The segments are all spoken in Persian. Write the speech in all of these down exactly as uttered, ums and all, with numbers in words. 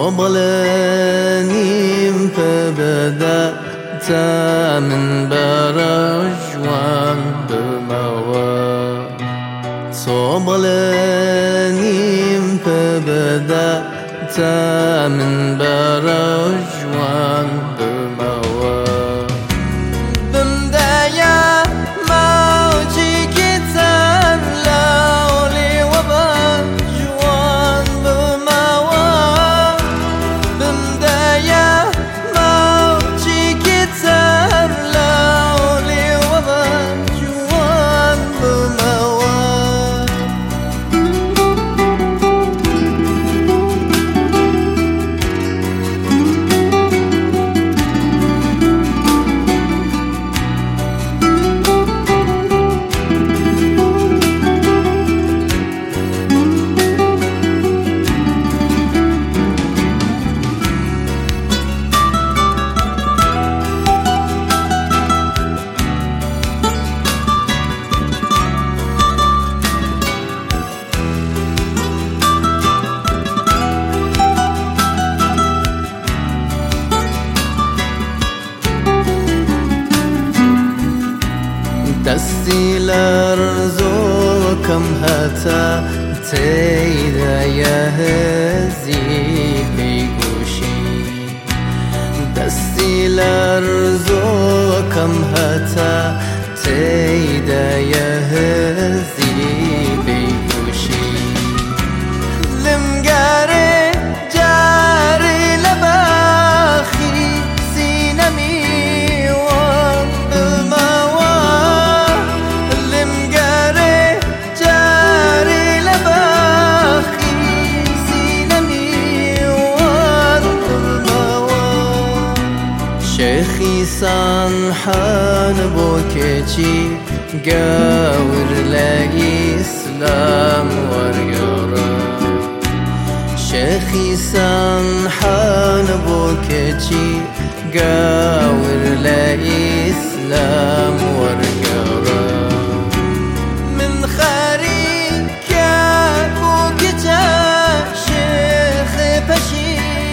صوبلانيم فبدأت من برجوان بمواد صوبلانيم فبدأت من برجوان بمواد بمدايا موجي كتان لولي وبجوان بمواد بمدايا موجي كتان لولي وبجوان بمواد دستی لرزوکم هتا تیدا یهزی بیگوشی دستی لرزوکم هتا تیدا یهزی بیگوشی لمگاره جاری لباخی سینمی شيخي سانحان بوكيتي قاور لإسلام ورقرا شيخي سانحان بوكيتي قاور لإسلام ورقرا من خاريك بوكيتا شيخ بشي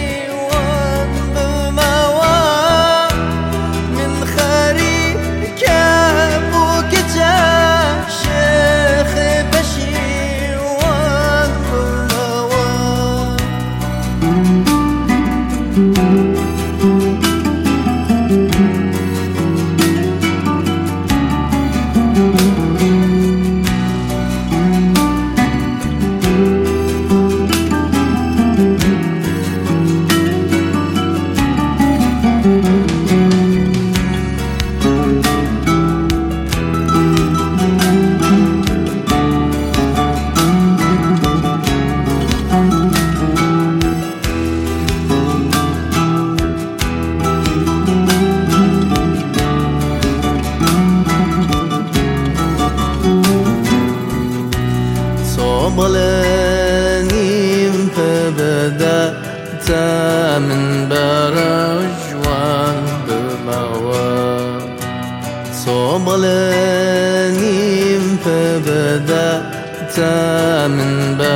صوبلانيم فبدأت من برجوان بمواد صوبلانيم فبدأت من برجوان